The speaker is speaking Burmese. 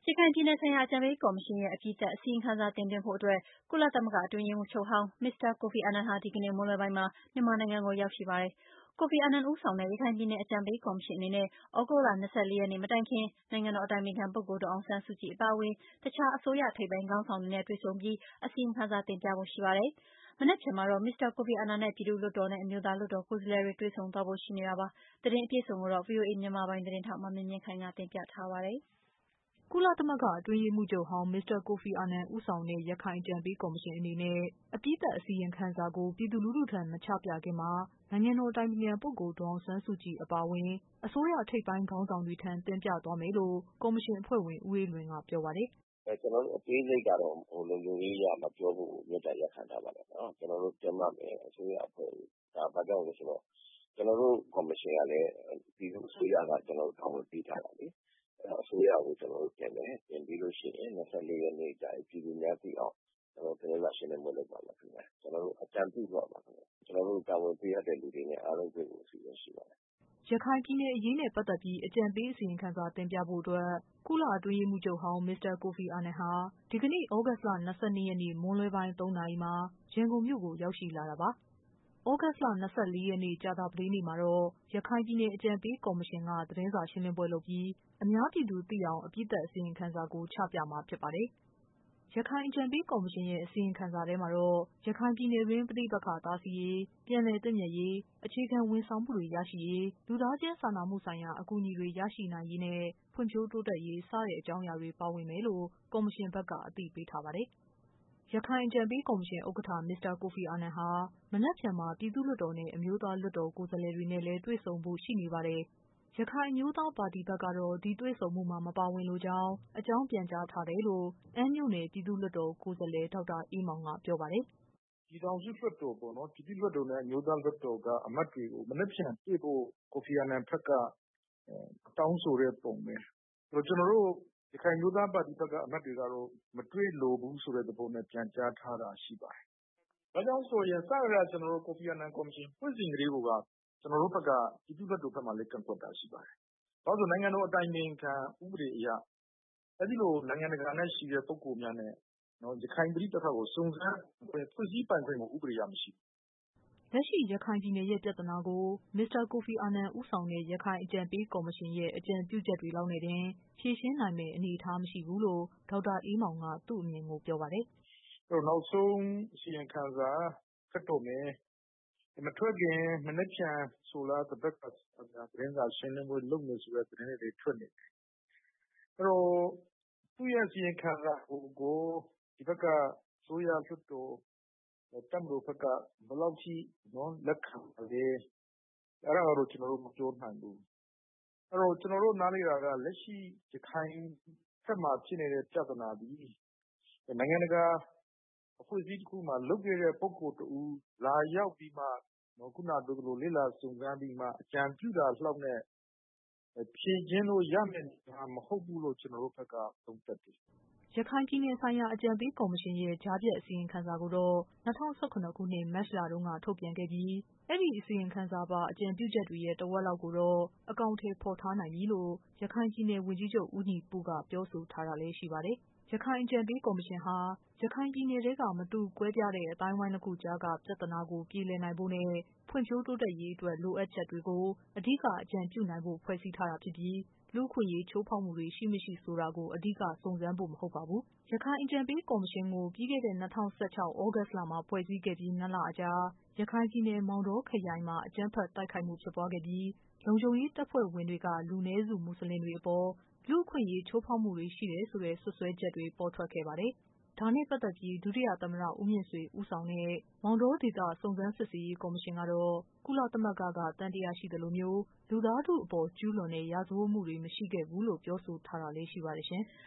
ရခိုင်ပြည်နယ်ဆိုင်ရာအကြံပေးကော်မရှင်ရဲ့အပြီးသတ်အစီရင်ခံစာတင်သွင်းဖို့အတွက်ကုလသမဂ္ဂအတွင်းရေးမှူးချုပ်ဟောင်း Mr. Kofi Annan ဟာဒီကနေ့မွန်းလွဲပိုင်းမှာမြန်မာနိုင်ငံကိုရောက်ရှိပါတယ်။ Kofi Annan ဦးဆောင်တဲ့ရခိုင်ပြည်နယ်အကြံပေးကော်မရှင်အနေနဲ့သြဂုတ်လ 24 ရက်နေ့မတိုင်ခင်နိုင်ငံတော်အတိုင်ပင်ခံပုဂ္ဂိုလ်ဒေါ်အောင်ဆန်းစုကြည်အပါအဝင်တခြားအစိုးရထိပ်ပိုင်းခေါင်းဆောင်တွေနဲ့တွေ့ဆုံပြီးအစီရင်ခံစာတင်ပြဖို့ရှိပါတယ်။ မနက်ဖြန်မှာတော့ Mr. Kofi Annan နဲ့ပြည်သူ့လွှတ်တော်နဲ့အမျိုးသားလွှတ်တော်ကိုယ်စားလှယ်တွေတွေ့ဆုံသွားဖို့ရှိနေတာပါ။ သတင်းအပြည့်အစုံကိုတော့ ဗွီအိုအေမြန်မာပိုင်းသတင်းထောက်မမြင့်မြင့်ခိုင်ကတင်ပြထားပါတယ်။ကုလသမဂ္ဂအတွင်းရေးမှူးချုပ်ဟောင်း Mr. Kofi Annan ဦးဆောင်တဲ့ရခိုင်အကြံပေးကော်မရှင်အနေနဲ့အပြီးသတ်အစီရင်ခံစာကိုပြည်သူလူထုထံမချပြခင်မှာနိုင်ငံတော်အတိုင်ပင်ခံပုဂ္ဂိုလ်ဒေါ်အောင်ဆန်းစုကြည်အပါအဝင်အစိုးရထိပ်ပိုင်းခေါင်းဆောင်တွေထံတင်ပြသွားမယ်လို့ကော်မရှင်အဖွဲ့ဝင်ဦးအေးလွင်ကပြောပါတယ်။ကျနော်တို့အသေးစိတ်ကတော့လုံခြုံရေးအရမပြောဖို့မေတ္တာရပ်ခံထားပါတယ်နော်။ကျနော်တို့ပြောမှမယ်အစိုးရအဖွဲ့ကိုဒါဘာကြောင့်လဲဆိုတော့ကျနော်တို့ကော်မရှင်ကလည်းပြည်သူ့အစိုးရကကျနော်တို့တာဝန်ပေးထားတာလေ။အစိုးရကိုကျနော်တို့တင်မယ်တင်ပြီးလို့ရှိရင်24ရက်နေ့ကျရင်ပြည်သူများသိအောင်ကျနော်တို့သတင်းစာရှင်းလင်းပွဲလုပ်ပါမယ်ခင်ဗျ။ကျနော်တို့အကြံပြုသွားပါခင်ဗျ။ကျနော်တို့တာဝန်ပေးရတဲ့လူတွေနဲ့အားလုံးတွေ့ဖို့အစီအစဉ်ရှိပါတယ်။ရခိုင်ပြည်နယ်အရေးနဲ့ပတ်သက်ပြီးအကြံပေးအစီရင်ခံစာတင်ပြဖို့အတွက်ကုလအတွင်းရေးမှူးချုပ်ဟောင်း Mr. Kofi Annan ဟာဒီကနေ့သြဂုတ်လ 22 ရက်နေ့မွန်းလွဲပိုင်း 3 နာရီမှာရန်ကုန်မြို့ကိုရောက်ရှိလာတာပါ။ သြဂုတ်လ 24 ရက်နေ့ကြာသပတေးနေ့မှာတော့ရခိုင်ပြည်နယ်အကြံပေးကော်မရှင်ကသတင်းစာရှင်းလင်းပွဲလုပ်ပြီးအများပြည်သူသိအောင်အပြီးသတ်အစီရင်ခံစာကိုချပြမှာဖြစ်ပါတယ်။ ရခိုင်အကြံပေးကော်မရှင်ရဲ့အစီရင်ခံစာထဲမှာတော့ရခိုင်ပြည်နယ်တွင်းပဋိပက္ခတားဆီးရေး၊ပြန်လည်သင့်မြတ်ရေး၊အခြေခံဝန်ဆောင်မှုတွေရရှိရေး၊လူသားချင်းစာနာမှုဆိုင်ရာအကူအညီတွေရရှိနိုင်ရေးနဲ့ဖွံ့ဖြိုးတိုးတက်ရေးစတဲ့အကြောင်းအရာတွေပါဝင်မယ်လို့ကော်မရှင်ဘက်ကအသိပေးထားပါတယ်။ ရခိုင်အကြံပေးကော်မရှင်ဥက္ကဋ္ဌ Mr. Kofi Annan ဟာမနက်ဖြန်မှာပြည်သူ့လွှတ်တော်နဲ့အမျိုးသားလွှတ်တော်ကိုယ်စားလှယ်တွေနဲ့လည်းတွေ့ဆုံဖို့ရှိနေပါတယ်။ ရခိုင်အမျိုးသားပါတီဘက်ကတော့ဒီတွေ့ဆုံမှုမှာမပါဝင်လိုကြောင်းအကြောင်းပြန်ကြားထားတယ်လို့အမ်းမြို့နယ်ပြည်သူ့လွှတ်တော်ကိုယ်စားလှယ်ဒေါက်တာအေးမောင်ကပြောပါတယ်။ပြည်ထောင်စုလွှတ်တော်ပေါ့နော်ပြည်သူ့လွှတ်တော်နဲ့အမျိုးသားလွှတ်တော်ကအမတ်တွေကိုမနက်ဖြန်တွေ့ဖို့ကိုဖီအာနန်ဘက်ကတောင်းဆိုတဲ့ပုံပဲ။ကျနော်တို့ရခိုင်မျိုးသားပါတီဘက်ကအမတ်တွေကတော့မတွေ့လိုဘူးဆိုတဲ့သဘောနဲ့ပြန်ကြားထားတာရှိပါတယ်။ဒါကြောင့်ဆိုရင်စရကျနော်တို့ကိုဖီအာနန်ကော်မရှင်ဖွဲ့စဉ်ကလေးကကျနော်တို့ဘက်ကပြည်သူ့လွှတ်တော်ဘက်မှာလည်းကန့်ကွက်တာရှိပါတယ်။ဘာလို့ဆိုနိုင်ငံတော်အတိုင်ပင်ခံဥပဒေအရအဲဒီလိုနိုင်ငံတကာနဲ့ရှိတဲ့ပုဂ္ဂိုလ်များနဲ့ရခိုင်ပြည်ပခါကိုစုံစမ်းဖွဲ့စည်းပိုင်ခွင့်ကိုဥပဒေအရမရှိဘူး။လက်ရှိရခိုင်ပြည်နယ်ရဲ့ပြဿနာကို Mr. Kofi Annan ဦးဆောင်တဲ့ရခိုင်အကြံပေးကော်မရှင်ရဲ့အကြံပြုချက်တွေလောက်နဲ့တင်ဖြေရှင်းနိုင်မယ့်အနေအထားမရှိဘူးလို့ဒေါက်တာအေးမောင်ကသူ့အမြင်ကိုပြောပါတယ်။နောက်ဆုံးအစီရင်ခံစာထွက်တော့မယ်မထွက်ခင်မနက်ဖြန်ဆိုလားတပတ်သတင်းစာရှင်းလင်းပွဲလုပ်မယ်ဆိုတဲ့သတင်းတွေထွက်နေတယ်။သူ့ရဲ့အစီရင်ခံစာကိုဒီဘက်ကအစိုးရလွှတ်တော်တပ်မတော်ဘက်ကဘယ်လောက်ထိလက်ခံမလဲအဲဒါကတော့ကျနော်တို့မပြောနိုင်ဘူး။ကျနော်တို့နားလည်တာကလက်ရှိရခိုင်ဘက်မှာဖြစ်နေတဲ့ပြဿနာသည်နိုင်ငံတကာအဖွဲ့အစည်းတစ်ခုမှာလုပ်ခဲ့တဲ့ပုဂ္ဂိုလ်တဦးလာရောက်ပြီးမှခုနပြောသလိုလေ့လာစုံစမ်းပြီးမှအကြံပြုတာလောက်နဲ့ဖြေရှင်းလို့ရမယ့်ဟာမဟုတ်ဘူးလို့ကျနော်တို့ဘက်ကသုံးသပ်တယ်။ရခိုင်ပြည်နယ်ဆိုင်ရာအကြံပေးကော်မရှင်ရဲ့ကြားဖြတ်အစီရင်ခံစာကိုတော့2017ခုနှစ်မတ်လတုန်းကထုတ်ပြန်ခဲ့ပြီးအဲဒီအစီရင်ခံစာပါအကြံပြုချက်တွေရဲ့တဝက်လောက်ကိုတော့အကောင်အထည်ဖော်ထားနိုင်ပြီလို့ရခိုင်ပြည်နယ်ဝန်ကြီးချုပ်ဦးညီပုကပြောဆိုထားတာလည်းရှိပါတယ်။ရခိုင်အကြံပေးကော်မရှင်ဟာရခိုင်ပြည်နယ်ထဲကမတူကွဲပြားတဲ့အသိုင်းအဝိုင်းနှစ်ခုကြားကပြဿနာကိုပြေလည်နိုင်ဖို့နဲ့ဖွံ့ဖြိုးတိုးတက်ရေးအတွက်လိုအပ်ချက်တွေကိုအဓိကအကြံပြုနိုင်ဖို့ဖွဲ့စည်းထားတာဖြစ်ပြီးလူ့အခွင့်အရေးချိုးဖောက်မှုတွေရှိမရှိဆိုတာကိုအဓိကစုံစမ်းဖို့မဟုတ်ပါဘူး။ရခိုင်အကြံပေးကော်မရှင်ကိုပြီးခဲ့တဲ့2016သြဂုတ်လမှာဖွဲ့စည်းခဲ့ပြီး2 လအကြာရခိုင်ပြည်နယ်မောင်တောခရိုင်မှာအကြမ်းဖက်တိုက်ခိုက်မှုဖြစ်ပွားခဲ့ပြီးလုံခြုံရေးတပ်ဖွဲ့ဝင်တွေကလူနည်းစုမွတ်ဆလင်တွေအပေါ်လူ့အခွင့်အရေးချိုးဖောက်မှုတွေရှိတယ်ဆိုတဲ့စွပ်စွဲချက်တွေပေါ်ထွက်ခဲ့ပါတယ်။ဒါနဲ့ပတ်သက်ပြီးဒုတိယသမ္မတဦးမြင့်ဆွေဦးဆောင်တဲ့မောင်တောဒေသစုံစမ်းစစ်ဆေးရေးကော်မရှင်ကတော့ကုလသမဂ္ဂကသံသယရှိသလိုမျိုးလူသားထုအပေါ်ကျူးလွန်တဲ့ရာဇဝတ်မှုတွေမရှိခဲ့ဘူးလို့ပြောဆိုထားတာလည်းရှိပါတယ်ရှင်။